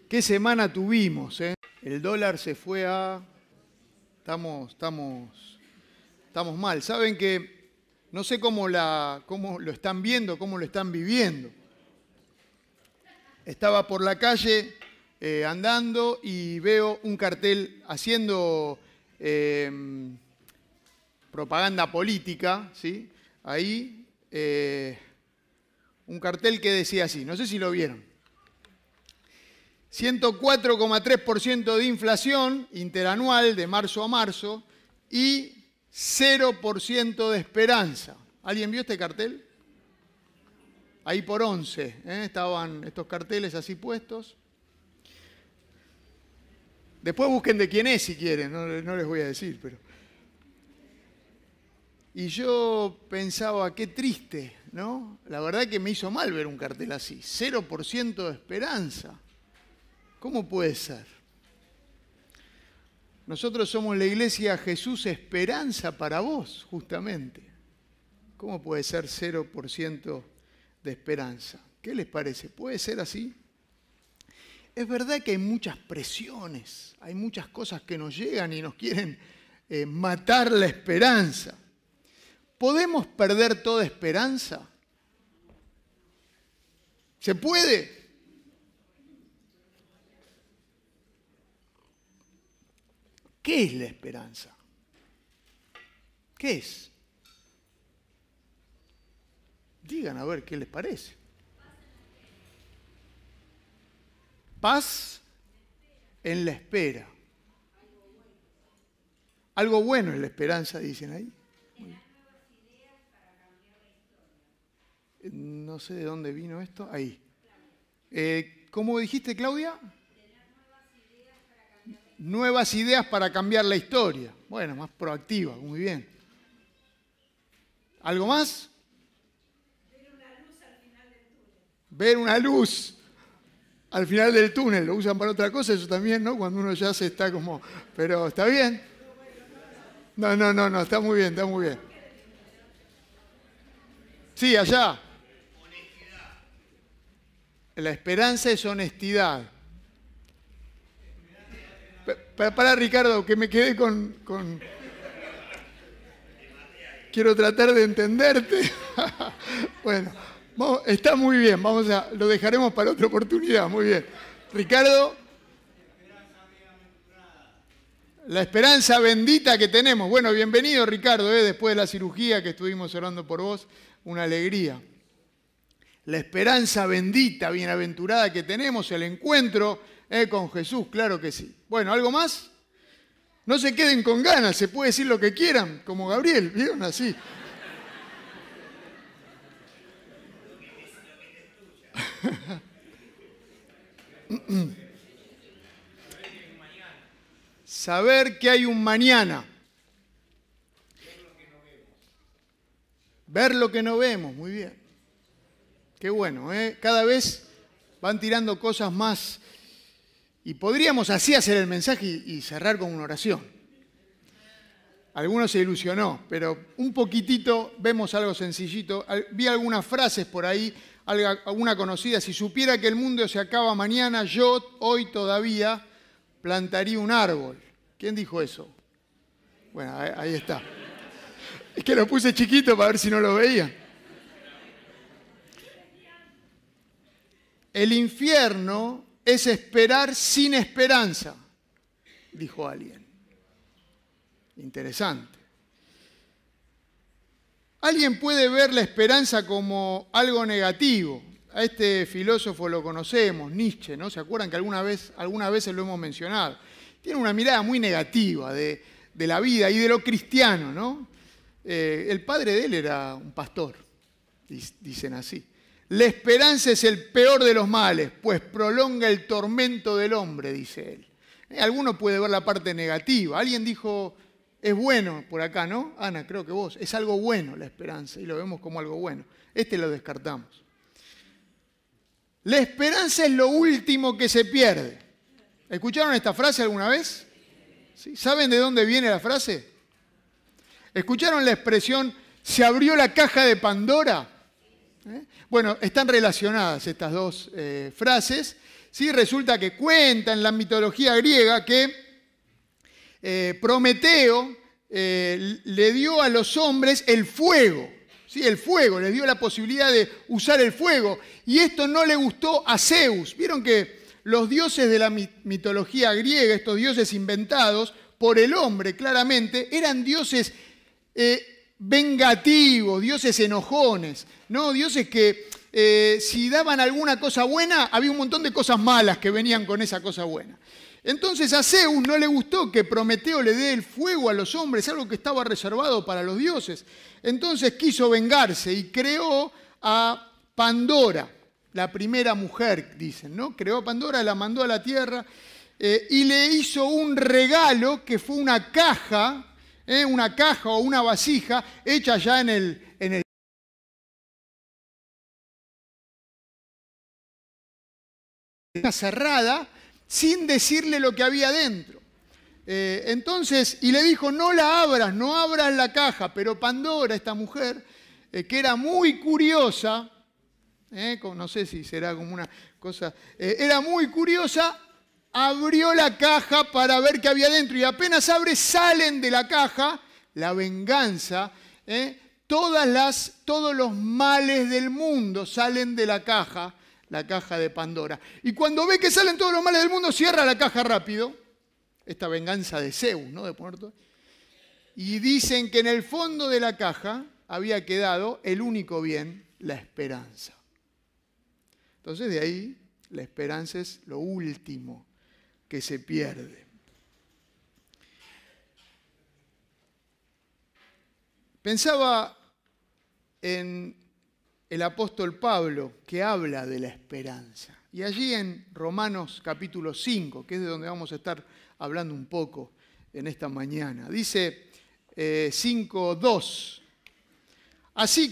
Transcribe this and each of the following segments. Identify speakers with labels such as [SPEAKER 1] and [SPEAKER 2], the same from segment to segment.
[SPEAKER 1] ¿Qué semana tuvimos? El dólar se fue a... Estamos mal. Saben que no sé cómo lo están viendo, cómo lo están viviendo. Estaba por la calle andando y veo un cartel haciendo propaganda política, ¿sí? Ahí, un cartel que decía así, no sé si lo vieron. 104,3% de inflación interanual de marzo a marzo y 0% de esperanza. ¿Alguien vio este cartel? Ahí por 11 estaban estos carteles así puestos. Después busquen de quién es si quieren, no les voy a decir, pero... Y yo pensaba, qué triste, ¿no? La verdad que me hizo mal ver un cartel así. 0% de esperanza. ¿Cómo puede ser? Nosotros somos la iglesia Jesús Esperanza para vos, justamente. ¿Cómo puede ser 0% de esperanza? ¿Qué les parece? ¿Puede ser así? Es verdad que hay muchas presiones, hay muchas cosas que nos llegan y nos quieren matar la esperanza. ¿Podemos perder toda esperanza? ¿Se puede? ¿Qué es la esperanza? ¿Qué es? Digan a ver qué les parece. Paz en la espera. Algo bueno es la esperanza, dicen ahí. No sé de dónde vino esto. Ahí. ¿Cómo dijiste, Claudia? Nuevas ideas para cambiar la historia. Bueno, más proactiva, muy bien. ¿Algo más?
[SPEAKER 2] Ver una luz al final del túnel.
[SPEAKER 1] Ver una luz al final del túnel. ¿Lo usan para otra cosa? Eso también, ¿no? Cuando uno ya se está como... Pero está bien. No, está muy bien, está muy bien. Sí, allá.
[SPEAKER 3] Honestidad.
[SPEAKER 1] La esperanza es honestidad. Para Ricardo, que me quedé con... Quiero tratar de entenderte. Bueno, está muy bien, lo dejaremos para otra oportunidad, muy bien. Ricardo, la esperanza bendita que tenemos. Bueno, bienvenido Ricardo, después de la cirugía que estuvimos orando por vos, una alegría. La esperanza bendita, bienaventurada que tenemos, el encuentro con Jesús, claro que sí. Bueno, ¿algo más? No se queden con ganas, se puede decir lo que quieran, como Gabriel, ¿vieron? Así. Saber que hay un mañana. Ver lo que no vemos, muy bien. Qué bueno, cada vez van tirando cosas más. Y podríamos así hacer el mensaje y cerrar con una oración. Algunos se ilusionó, pero un poquitito vemos algo sencillito. Vi algunas frases por ahí, alguna conocida. Si supiera que el mundo se acaba mañana, yo hoy todavía plantaría un árbol. ¿Quién dijo eso? Bueno, ahí está. Es que lo puse chiquito para ver si no lo veían. El infierno es esperar sin esperanza, dijo alguien. Interesante. Alguien puede ver la esperanza como algo negativo. A este filósofo lo conocemos, Nietzsche, ¿no? ¿Se acuerdan que alguna vez lo hemos mencionado? Tiene una mirada muy negativa de la vida y de lo cristiano, ¿no? El padre de él era un pastor, dicen así. La esperanza es el peor de los males, pues prolonga el tormento del hombre, dice él. Alguno puede ver la parte negativa. Alguien dijo, es bueno por acá, ¿no? Ana, creo que vos. Es algo bueno la esperanza y lo vemos como algo bueno. Lo descartamos. La esperanza es lo último que se pierde. ¿Escucharon esta frase alguna vez? ¿Sí? ¿Saben de dónde viene la frase? ¿Escucharon la expresión, se abrió la caja de Pandora? Bueno, están relacionadas estas dos frases. ¿Sí? Resulta que cuenta en la mitología griega que Prometeo le dio a los hombres el fuego. ¿Sí? El fuego, les dio la posibilidad de usar el fuego. Y esto no le gustó a Zeus. Vieron que los dioses de la mitología griega, estos dioses inventados por el hombre claramente, eran dioses vengativos, dioses enojones, ¿no? Dioses que si daban alguna cosa buena, había un montón de cosas malas que venían con esa cosa buena. Entonces a Zeus no le gustó que Prometeo le dé el fuego a los hombres, algo que estaba reservado para los dioses. Entonces quiso vengarse y creó a Pandora, la primera mujer, dicen, ¿no? Creó a Pandora, la mandó a la tierra y le hizo un regalo que fue una caja o una vasija hecha ya en el cerrada, sin decirle lo que había dentro. Entonces, y le dijo, no la abras, no abras la caja. Pero Pandora, esta mujer, que era muy curiosa, no sé si será como una cosa, era muy curiosa, abrió la caja para ver qué había dentro. Y apenas abre, salen de la caja, la venganza, todos los males del mundo salen de la caja de Pandora. Y cuando ve que salen todos los males del mundo, cierra la caja rápido. Esta venganza de Zeus, ¿no? De Puerto. Y dicen que en el fondo de la caja había quedado el único bien, la esperanza. Entonces de ahí la esperanza es lo último que se pierde. Pensaba en el apóstol Pablo, que habla de la esperanza. Y allí en Romanos capítulo 5, que es de donde vamos a estar hablando un poco en esta mañana, dice 5:2. Así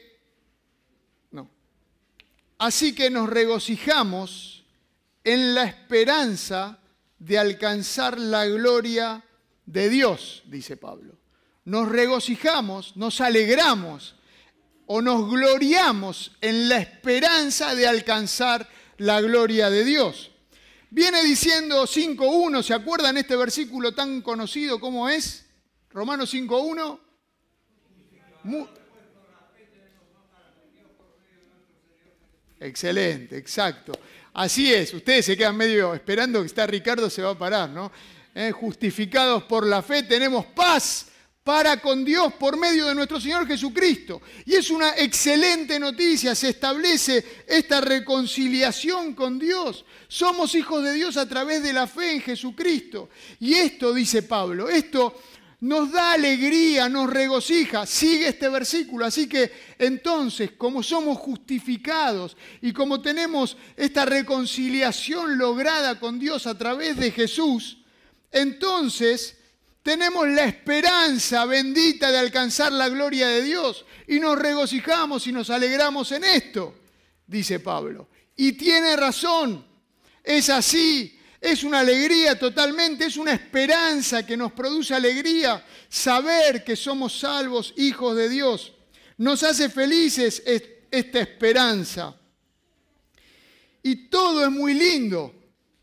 [SPEAKER 1] que nos regocijamos en la esperanza de alcanzar la gloria de Dios, dice Pablo. Nos regocijamos, nos alegramos o nos gloriamos en la esperanza de alcanzar la gloria de Dios. Viene diciendo 5:1, ¿se acuerdan este versículo tan conocido como es? Romanos 5:1. Excelente, exacto. Así es, ustedes se quedan medio esperando que está Ricardo, se va a parar, ¿no? Justificados por la fe tenemos paz para con Dios por medio de nuestro Señor Jesucristo. Y es una excelente noticia, se establece esta reconciliación con Dios. Somos hijos de Dios a través de la fe en Jesucristo. Y esto, dice Pablo, esto nos da alegría, nos regocija. Sigue este versículo. Así que entonces, como somos justificados y como tenemos esta reconciliación lograda con Dios a través de Jesús, entonces tenemos la esperanza bendita de alcanzar la gloria de Dios y nos regocijamos y nos alegramos en esto, dice Pablo. Y tiene razón, es así, es una alegría totalmente, es una esperanza que nos produce alegría saber que somos salvos, hijos de Dios. Nos hace felices esta esperanza. Y todo es muy lindo.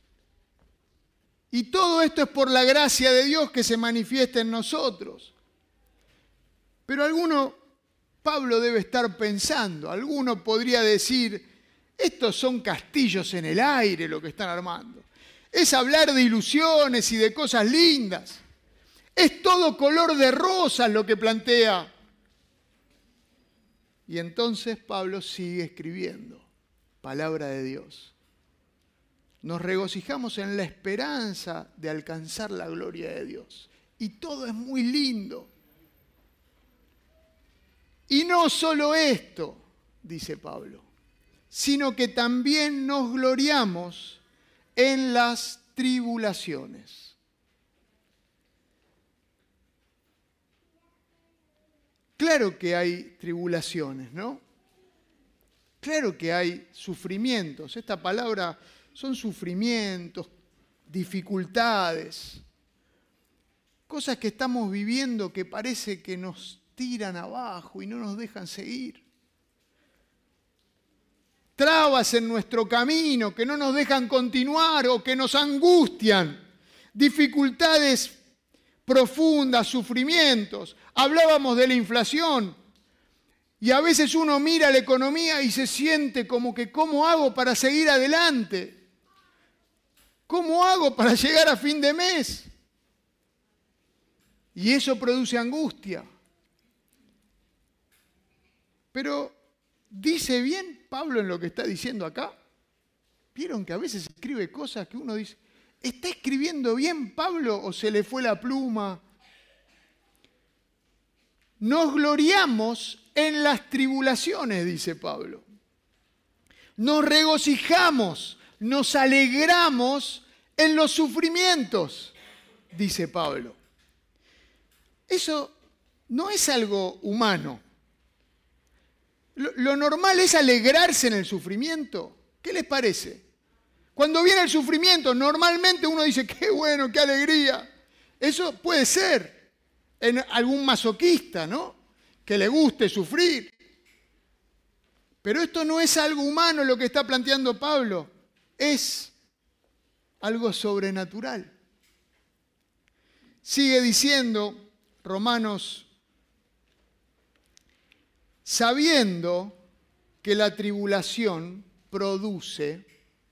[SPEAKER 1] Y todo esto es por la gracia de Dios que se manifiesta en nosotros. Pero Pablo debe estar pensando, alguno podría decir, estos son castillos en el aire lo que están armando. Es hablar de ilusiones y de cosas lindas. Es todo color de rosas lo que plantea. Y entonces Pablo sigue escribiendo, palabra de Dios. Nos regocijamos en la esperanza de alcanzar la gloria de Dios. Y todo es muy lindo. Y no solo esto, dice Pablo, sino que también nos gloriamos en las tribulaciones. Claro que hay tribulaciones, ¿no? Claro que hay sufrimientos. Esta palabra son sufrimientos, dificultades, cosas que estamos viviendo que parece que nos tiran abajo y no nos dejan seguir. trabas en nuestro camino que no nos dejan continuar o que nos angustian, dificultades profundas, sufrimientos. Hablábamos de la inflación y a veces uno mira la economía y se siente como que ¿cómo hago para seguir adelante? ¿Cómo hago para llegar a fin de mes? Y eso produce angustia. Pero ¿dice bien Pablo en lo que está diciendo acá? ¿Vieron que a veces escribe cosas que uno dice, ¿está escribiendo bien Pablo o se le fue la pluma? Nos gloriamos en las tribulaciones, dice Pablo. Nos regocijamos, nos alegramos en los sufrimientos, dice Pablo. Eso no es algo humano. Lo normal es alegrarse en el sufrimiento. ¿Qué les parece? Cuando viene el sufrimiento, normalmente uno dice, qué bueno, qué alegría. Eso puede ser en algún masoquista, ¿no? Que le guste sufrir. Pero esto no es algo humano lo que está planteando Pablo. Es algo sobrenatural. Sigue diciendo Romanos, sabiendo que la tribulación produce,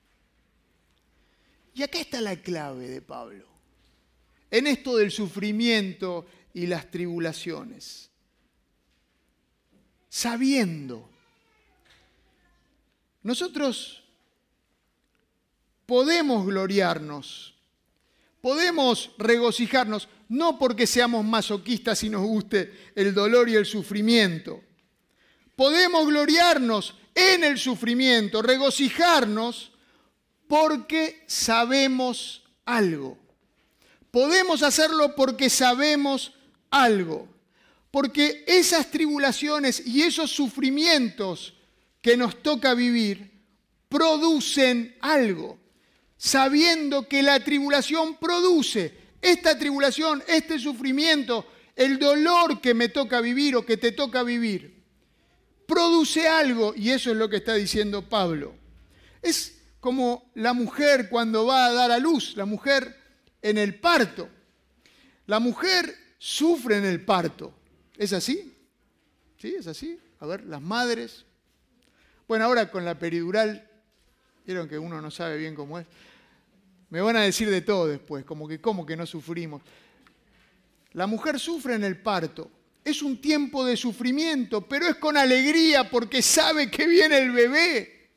[SPEAKER 1] y acá está la clave de Pablo, en esto del sufrimiento y las tribulaciones. Sabiendo, nosotros podemos gloriarnos, podemos regocijarnos, no porque seamos masoquistas y nos guste el dolor y el sufrimiento. Podemos gloriarnos en el sufrimiento, regocijarnos porque sabemos algo. Podemos hacerlo porque sabemos algo. Porque esas tribulaciones y esos sufrimientos que nos toca vivir producen algo. Sabiendo que la tribulación produce, esta tribulación, este sufrimiento, el dolor que me toca vivir o que te toca vivir, produce algo, y eso es lo que está diciendo Pablo. Es como la mujer cuando va a dar a luz, la mujer en el parto. La mujer sufre en el parto. ¿Es así? ¿Sí? ¿Es así? A ver, las madres. Bueno, ahora con la peridural, vieron que uno no sabe bien cómo es. Me van a decir de todo después, como que no sufrimos. La mujer sufre en el parto. Es un tiempo de sufrimiento, pero es con alegría porque sabe que viene el bebé.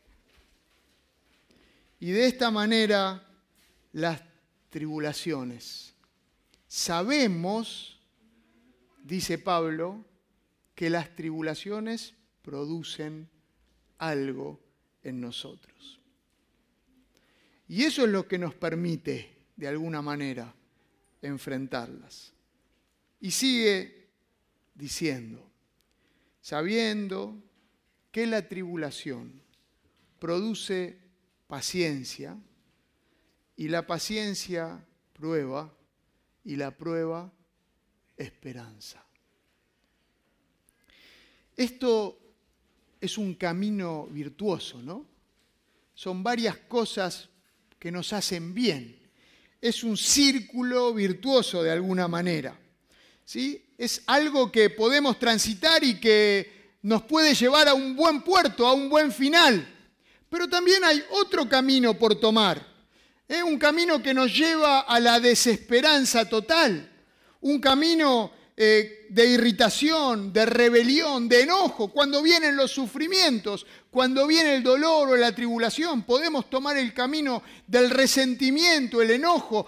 [SPEAKER 1] Y de esta manera, las tribulaciones. Sabemos, dice Pablo, que las tribulaciones producen algo en nosotros. Y eso es lo que nos permite, de alguna manera, enfrentarlas. Y sigue diciendo, sabiendo que la tribulación produce paciencia, y la paciencia prueba, y la prueba esperanza. Esto es un camino virtuoso, ¿no? Son varias cosas que nos hacen bien. Es un círculo virtuoso de alguna manera, ¿sí? Es algo que podemos transitar y que nos puede llevar a un buen puerto, a un buen final. Pero también hay otro camino por tomar, un camino que nos lleva a la desesperanza total, un camino de irritación, de rebelión, de enojo. Cuando vienen los sufrimientos, cuando viene el dolor o la tribulación, podemos tomar el camino del resentimiento, el enojo,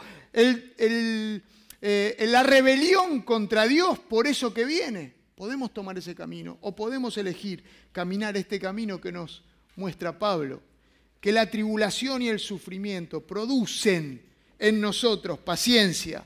[SPEAKER 1] la rebelión contra Dios por eso que viene. Podemos tomar ese camino o podemos elegir caminar este camino que nos muestra Pablo, que la tribulación y el sufrimiento producen en nosotros paciencia,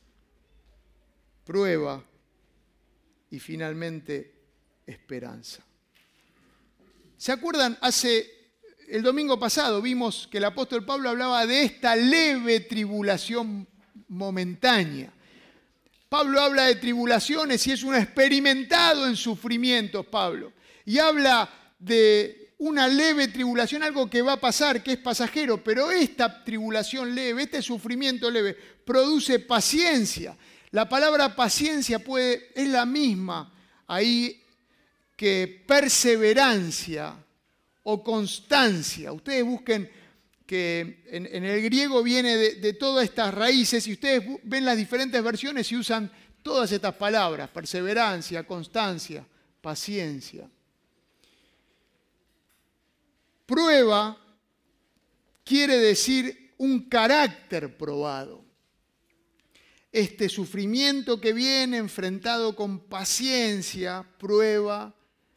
[SPEAKER 1] prueba y finalmente esperanza. ¿Se acuerdan? El domingo pasado vimos que el apóstol Pablo hablaba de esta leve tribulación momentánea. Pablo habla de tribulaciones y es un experimentado en sufrimientos, Pablo. Y habla de una leve tribulación, algo que va a pasar, que es pasajero, pero esta tribulación leve, este sufrimiento leve, produce paciencia. La palabra paciencia es la misma ahí que perseverancia o constancia. Ustedes busquen que en el griego viene de todas estas raíces y ustedes ven las diferentes versiones y usan todas estas palabras: perseverancia, constancia, paciencia. Prueba quiere decir un carácter probado. Este sufrimiento que viene enfrentado con paciencia prueba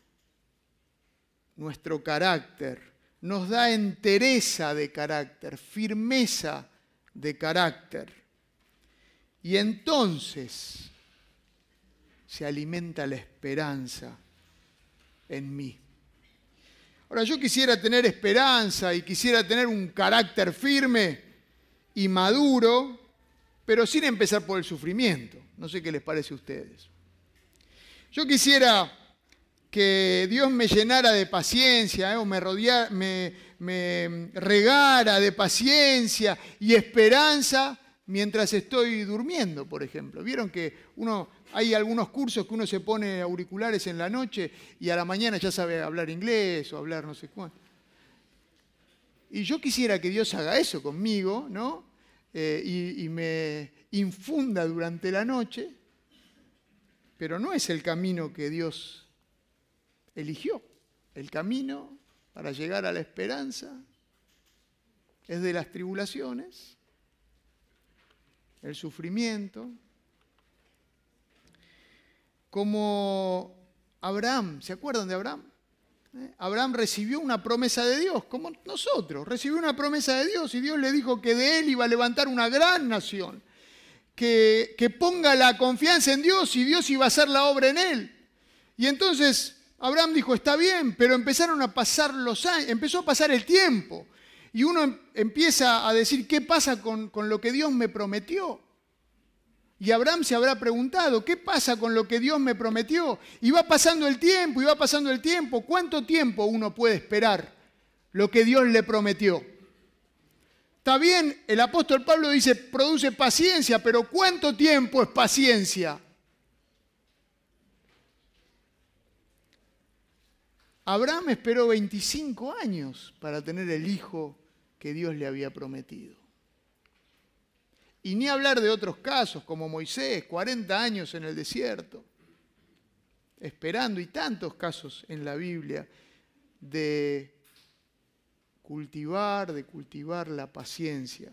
[SPEAKER 1] nuestro carácter, nos da entereza de carácter, firmeza de carácter. Y entonces se alimenta la esperanza en mí. Ahora, yo quisiera tener esperanza y quisiera tener un carácter firme y maduro, pero sin empezar por el sufrimiento. No sé qué les parece a ustedes. Yo quisiera que Dios me llenara de paciencia, o me regara de paciencia y esperanza mientras estoy durmiendo, por ejemplo. Vieron que hay algunos cursos que uno se pone auriculares en la noche y a la mañana ya sabe hablar inglés o hablar no sé cuánto. Y yo quisiera que Dios haga eso conmigo, ¿no? Y me infunda durante la noche, pero no es el camino que Dios eligió. El camino para llegar a la esperanza es de las tribulaciones, el sufrimiento. Como Abraham, ¿se acuerdan de Abraham? Abraham recibió una promesa de Dios, como nosotros. Recibió una promesa de Dios y Dios le dijo que de él iba a levantar una gran nación, que ponga la confianza en Dios y Dios iba a hacer la obra en él. Y entonces Abraham dijo, está bien, pero empezaron a pasar los años, empezó a pasar el tiempo. Y uno empieza a decir, ¿qué pasa con lo que Dios me prometió? Y Abraham se habrá preguntado, ¿qué pasa con lo que Dios me prometió? Y va pasando el tiempo, y va pasando el tiempo. ¿Cuánto tiempo uno puede esperar lo que Dios le prometió? Está bien, el apóstol Pablo dice, produce paciencia, pero ¿cuánto tiempo es paciencia? Abraham esperó 25 años para tener el hijo que Dios le había prometido. Y ni hablar de otros casos, como Moisés, 40 años en el desierto, esperando, y tantos casos en la Biblia de cultivar la paciencia.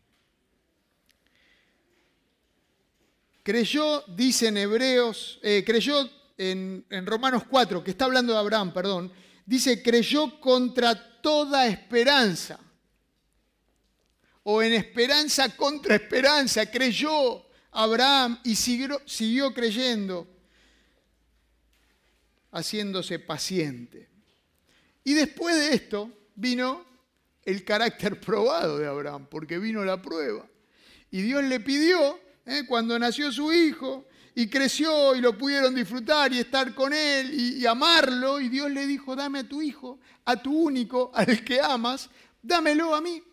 [SPEAKER 1] Creyó, dice en Hebreos, creyó en Romanos 4, que está hablando de Abraham, perdón, dice, creyó contra toda esperanza. O en esperanza contra esperanza, creyó Abraham y siguió creyendo, haciéndose paciente. Y después de esto vino el carácter probado de Abraham, porque vino la prueba. Y Dios le pidió, cuando nació su hijo, y creció y lo pudieron disfrutar y estar con él y amarlo, y Dios le dijo, dame a tu hijo, a tu único, al que amas, dámelo a mí.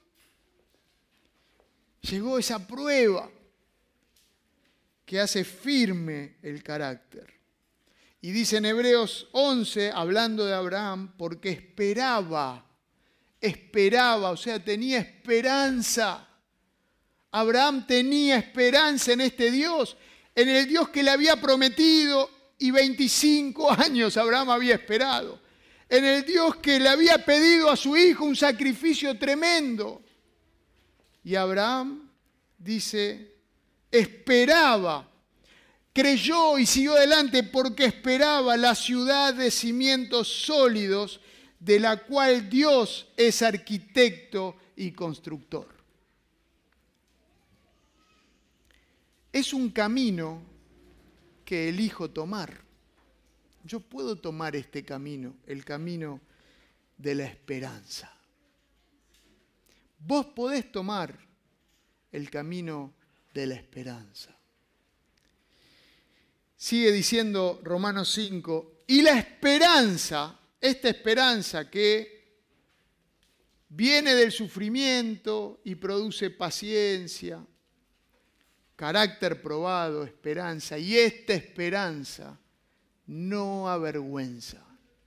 [SPEAKER 1] Llegó esa prueba que hace firme el carácter. Y dice en Hebreos 11, hablando de Abraham, porque esperaba, o sea, tenía esperanza. Abraham tenía esperanza en este Dios, en el Dios que le había prometido, y 25 años Abraham había esperado. En el Dios que le había pedido a su hijo un sacrificio tremendo. Y Abraham, dice, esperaba, creyó y siguió adelante porque esperaba la ciudad de cimientos sólidos de la cual Dios es arquitecto y constructor. Es un camino que elijo tomar. Yo puedo tomar este camino, el camino de la esperanza. Vos podés tomar el camino de la esperanza. Sigue diciendo Romanos 5, y la esperanza esta esperanza que viene del sufrimiento y produce paciencia, carácter probado, esperanza, y esta esperanza no avergüenza.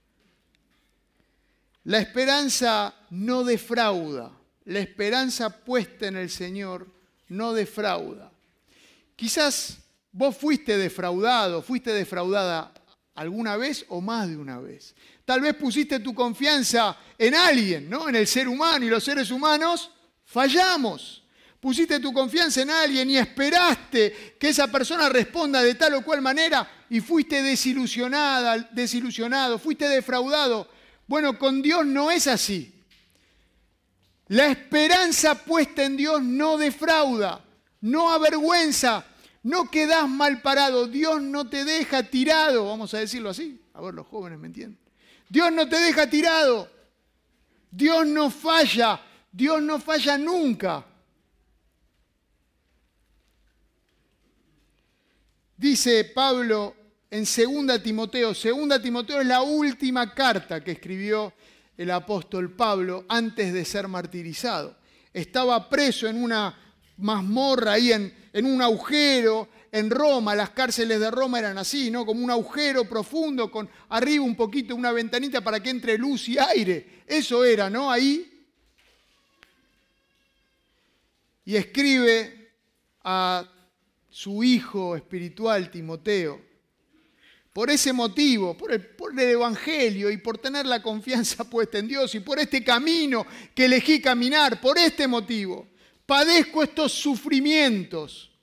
[SPEAKER 1] La esperanza no defrauda, la esperanza puesta en el Señor no defrauda. Quizás vos fuiste defraudada alguna vez o más de una vez. Tal vez pusiste tu confianza en alguien, ¿no? En el ser humano, y los seres humanos fallamos. Pusiste tu confianza en alguien y esperaste que esa persona responda de tal o cual manera y fuiste desilusionado, fuiste defraudado. Bueno, con Dios no es así. La esperanza puesta en Dios no defrauda, no avergüenza, no quedás mal parado. Dios no te deja tirado, vamos a decirlo así. A ver, los jóvenes me entienden. Dios no te deja tirado. Dios no falla nunca. Dice Pablo en 2 Timoteo. 2 Timoteo es la última carta que escribió el apóstol Pablo antes de ser martirizado. Estaba preso en una mazmorra ahí en un agujero en Roma. Las cárceles de Roma eran así, ¿no? Como un agujero profundo con arriba un poquito una ventanita para que entre luz y aire. Eso era, ¿no? Ahí. Y escribe a su hijo espiritual, Timoteo. Por ese motivo, por el Evangelio y por tener la confianza puesta en Dios y por este camino que elegí caminar, por este motivo, padezco estos sufrimientos.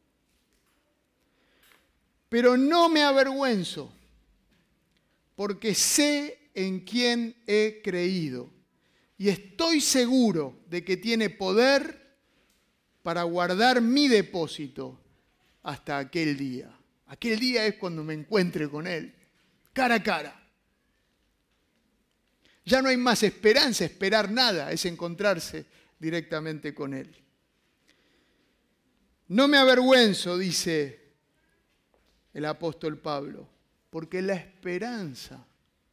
[SPEAKER 1] Pero no me avergüenzo, porque sé en quién he creído y estoy seguro de que tiene poder para guardar mi depósito hasta aquel día. Aquel día es cuando me encuentre con Él, cara a cara. Ya no hay más esperanza, esperar nada, es encontrarse directamente con Él. No me avergüenzo, dice el apóstol Pablo, porque la esperanza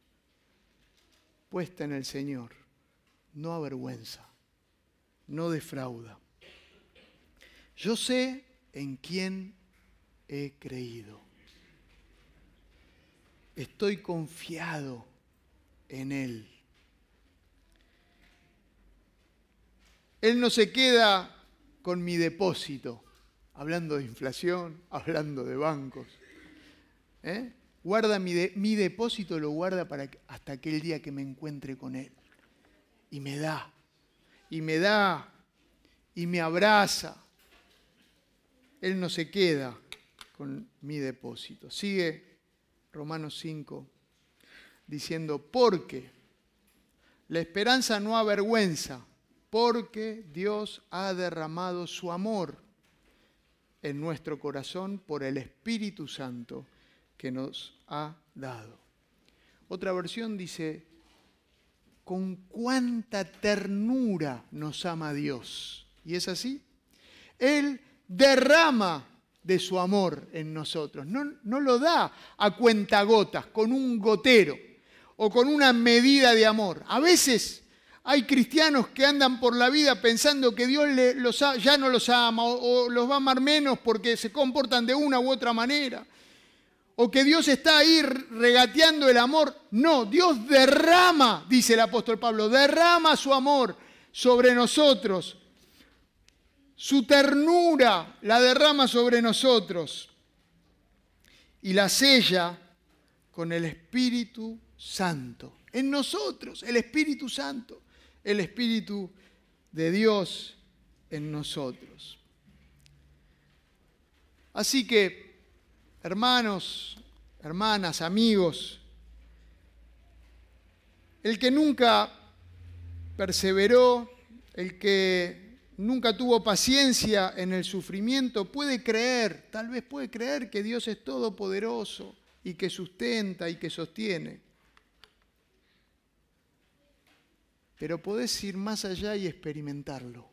[SPEAKER 1] puesta en el Señor no avergüenza, no defrauda. Yo sé en quién he creído. Estoy confiado en Él. Él no se queda con mi depósito, hablando de inflación, hablando de bancos. Guarda mi depósito, lo guarda hasta aquel día que me encuentre con Él. Y me da, y me abraza. Él no se queda con mi depósito. Sigue Romanos 5 diciendo, porque la esperanza no avergüenza, porque Dios ha derramado su amor en nuestro corazón por el Espíritu Santo que nos ha dado. Otra versión dice, con cuánta ternura nos ama Dios. ¿Y es así? Él derrama de su amor en nosotros. No lo da a cuentagotas, con un gotero o con una medida de amor. A veces hay cristianos que andan por la vida pensando que Dios ya no los ama o los va a amar menos porque se comportan de una u otra manera. O que Dios está ahí regateando el amor. No, Dios derrama, dice el apóstol Pablo, derrama su amor sobre nosotros. Su ternura la derrama sobre nosotros y la sella con el Espíritu Santo. En nosotros, el Espíritu Santo, el Espíritu de Dios en nosotros. Así que, hermanos, hermanas, amigos, el que nunca perseveró, el que nunca tuvo paciencia en el sufrimiento, tal vez puede creer que Dios es todopoderoso y que sustenta y que sostiene. Pero podés ir más allá y experimentarlo.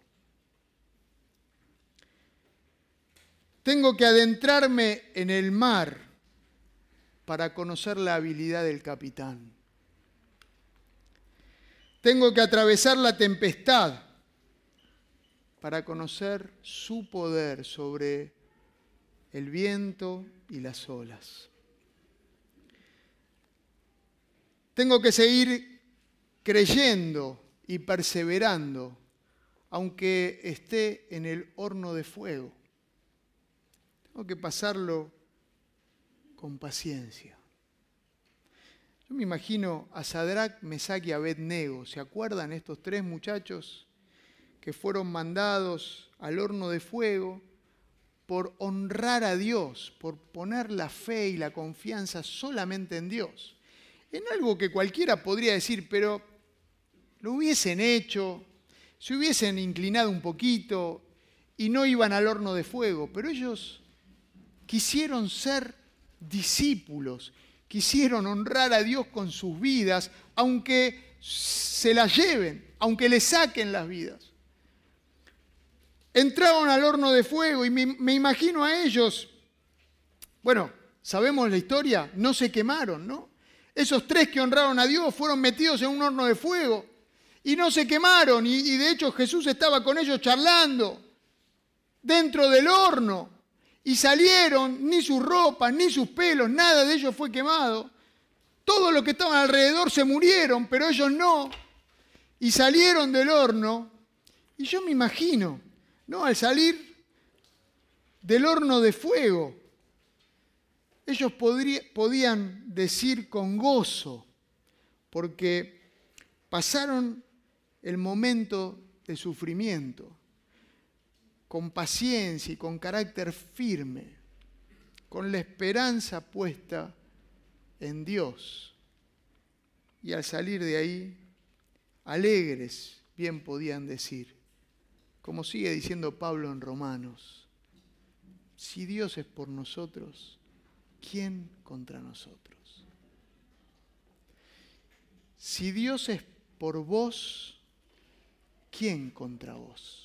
[SPEAKER 1] Tengo que adentrarme en el mar para conocer la habilidad del capitán. Tengo que atravesar la tempestad para conocer su poder sobre el viento y las olas. Tengo que seguir creyendo y perseverando, aunque esté en el horno de fuego. Tengo que pasarlo con paciencia. Yo me imagino a Sadrac, Mesac y Abed-Nego. ¿Se acuerdan estos tres muchachos que fueron mandados al horno de fuego por honrar a Dios, por poner la fe y la confianza solamente en Dios? En algo que cualquiera podría decir, pero lo hubiesen hecho, se hubiesen inclinado un poquito y no iban al horno de fuego, pero ellos quisieron ser discípulos, quisieron honrar a Dios con sus vidas, aunque se las lleven, aunque le saquen las vidas. Entraron al horno de fuego y me imagino a ellos, bueno, sabemos la historia, no se quemaron, ¿no? Esos tres que honraron a Dios fueron metidos en un horno de fuego y no se quemaron. Y de hecho Jesús estaba con ellos charlando dentro del horno. Y salieron, ni sus ropas, ni sus pelos, nada de ellos fue quemado. Todos los que estaban alrededor se murieron, pero ellos no. Y salieron del horno. Y yo me imagino, ¿no? Al salir del horno de fuego, ellos podían decir con gozo, porque pasaron el momento de sufrimiento, con paciencia y con carácter firme, con la esperanza puesta en Dios. Y al salir de ahí, alegres, bien podían decir, como sigue diciendo Pablo en Romanos, si Dios es por nosotros, ¿quién contra nosotros? Si Dios es por vos, ¿quién contra vos?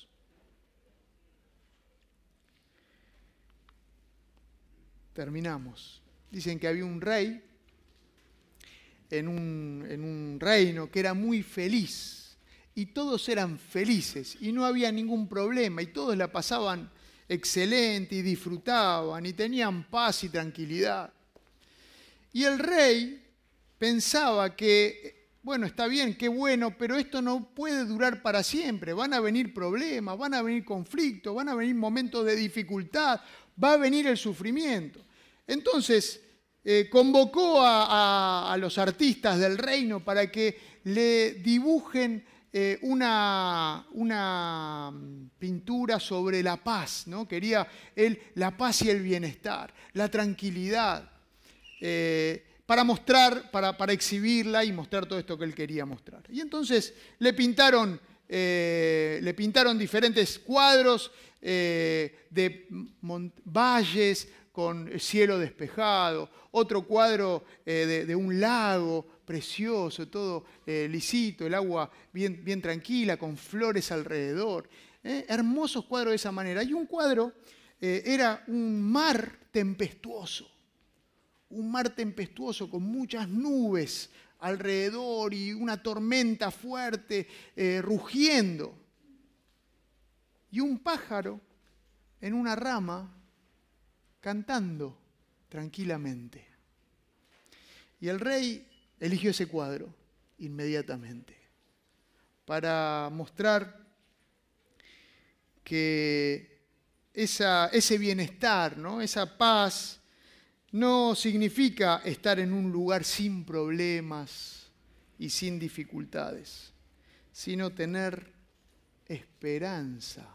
[SPEAKER 1] Terminamos. Dicen que había un rey en un reino que era muy feliz y todos eran felices y no había ningún problema y todos la pasaban excelente y disfrutaban y tenían paz y tranquilidad. Y el rey pensaba que, bueno, está bien, qué bueno, pero esto no puede durar para siempre. Van a venir problemas, van a venir conflictos, van a venir momentos de dificultad, va a venir el sufrimiento. Entonces, convocó a los artistas del reino para que le dibujen una pintura sobre la paz, ¿no? Quería él la paz y el bienestar, la tranquilidad, para mostrar, para exhibirla y mostrar todo esto que él quería mostrar. Y entonces le pintaron diferentes cuadros de valles con cielo despejado, otro cuadro de un lago precioso, todo lisito, el agua bien tranquila, con flores alrededor. Hermosos cuadros de esa manera. Y un cuadro era un mar tempestuoso con muchas nubes alrededor y una tormenta fuerte rugiendo. Y un pájaro en una rama cantando tranquilamente. Y el rey eligió ese cuadro inmediatamente para mostrar que ese bienestar, ¿no? Esa paz no significa estar en un lugar sin problemas y sin dificultades, sino tener esperanza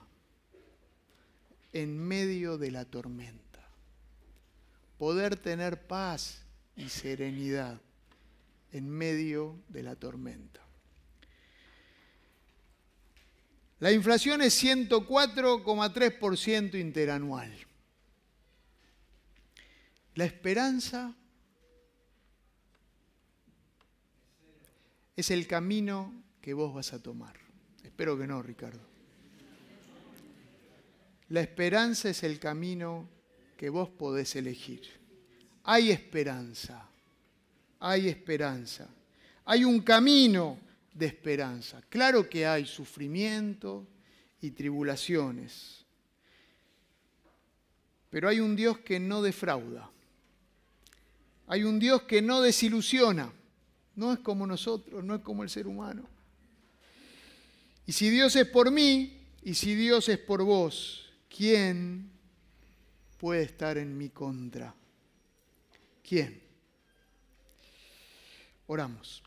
[SPEAKER 1] en medio de la tormenta. Poder tener paz y serenidad en medio de la tormenta. La inflación es 104,3% interanual. La esperanza es el camino que vos vas a tomar. Espero que no, Ricardo. La esperanza es el camino que vos podés elegir. Hay esperanza, hay esperanza. Hay un camino de esperanza. Claro que hay sufrimiento y tribulaciones, pero hay un Dios que no defrauda. Hay un Dios que no desilusiona. No es como nosotros, no es como el ser humano. Y si Dios es por mí, y si Dios es por vos, ¿quién puede estar en mi contra? ¿Quién? Oramos.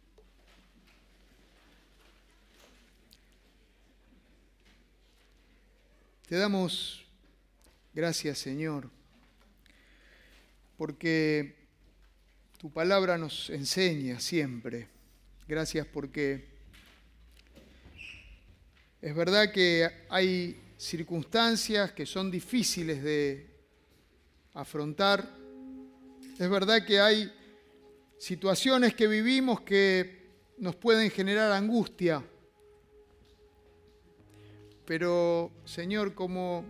[SPEAKER 1] Te damos gracias, Señor, porque tu palabra nos enseña siempre. Gracias porque es verdad que hay circunstancias que son difíciles de afrontar. Es verdad que hay situaciones que vivimos que nos pueden generar angustia. Pero, Señor, como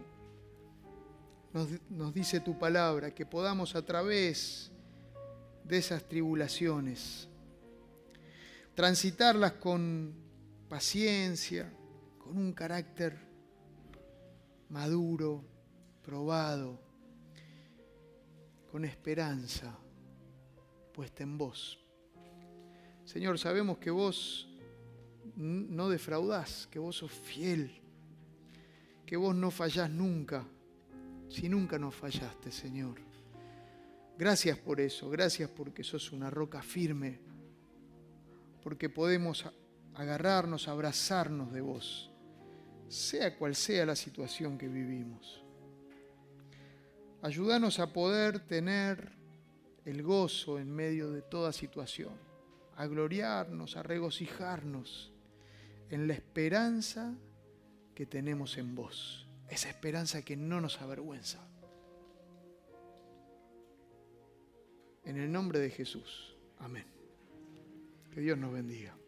[SPEAKER 1] nos dice tu palabra, que podamos a través de esas tribulaciones transitarlas con paciencia, con un carácter maduro, probado, con esperanza puesta en vos. Señor, sabemos que vos no defraudás, que vos sos fiel, que vos no fallás nunca, si nunca nos fallaste, Señor. Gracias por eso, gracias porque sos una roca firme, porque podemos agarrarnos, abrazarnos de vos, sea cual sea la situación que vivimos. Ayúdanos a poder tener el gozo en medio de toda situación, a gloriarnos, a regocijarnos en la esperanza que tenemos en vos, esa esperanza que no nos avergüenza. En el nombre de Jesús. Amén. Que Dios nos bendiga.